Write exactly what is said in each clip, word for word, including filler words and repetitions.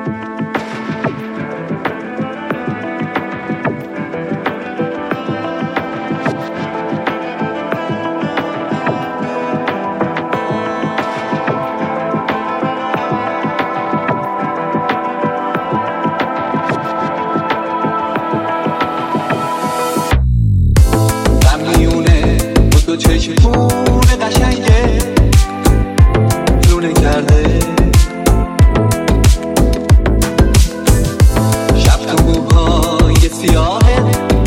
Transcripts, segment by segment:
چشمون قشنگه لونه کرده شب تو موهای سیاهه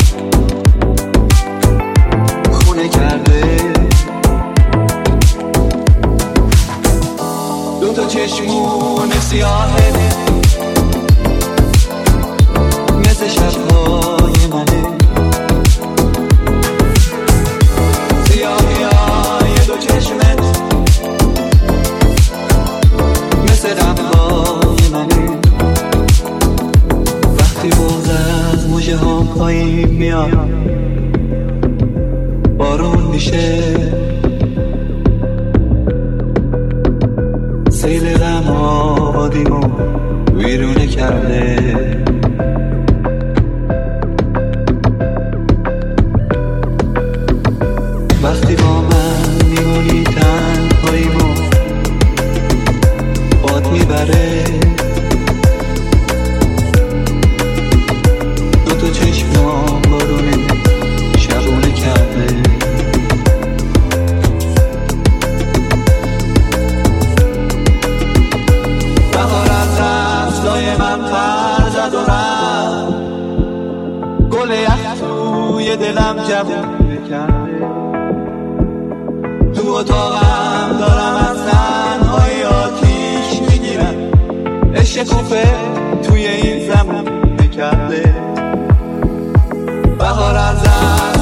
خونه کرده دو تا چشمون سیاهه مثل شبهای منه پایین میاد بارون میشه سیل غم آبادیمو ویرونه کرده وقتی با من میمونی تنهاییمو باد میبره چشمام بارونه شبونه کرده بهار از دستای من پر زد و رفت گل یخ توی دلم جوونه کرده تو اتاقم دارم از تنهایی آتیش میگیرم عشق کوفه توی این زمونه کرده بهار از